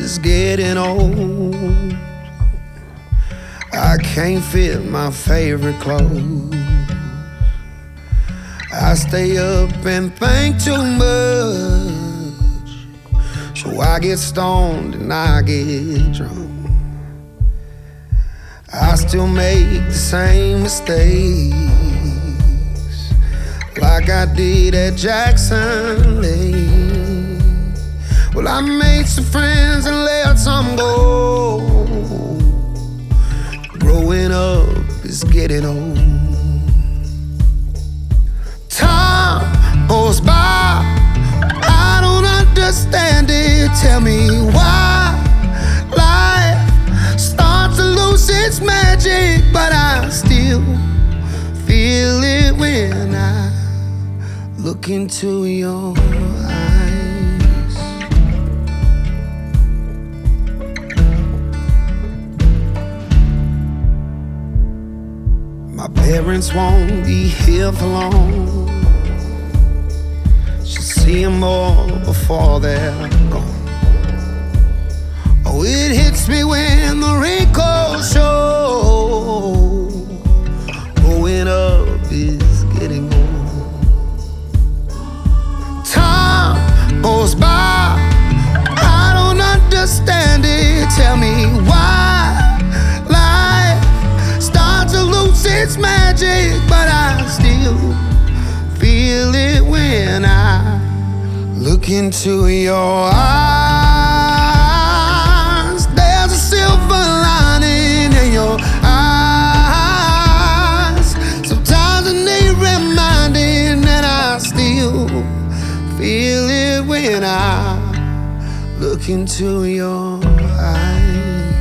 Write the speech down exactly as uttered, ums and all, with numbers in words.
is getting old. I can't fit my favorite clothes. I stay up and think too much, so I get stoned and I get drunk. I still make the same mistakes, like I did at Jackson Lake. Well, I made some friends and let some go. Growing up is getting old. Time goes by, I don't understand it. Tell me why life starts to lose its magic, but I still feel it when I look into your eyes. My parents won't be here for long. Should see them all before they're gone. Oh, it hits me when the rain calls show. Growing up is getting old. Time goes by, I don't understand it. Tell me why life starts to lose its magic, but I still feel it when I look into your eyes. There's a silver lining in your eyes. Sometimes I need reminding, and I still feel it when I look into your eyes.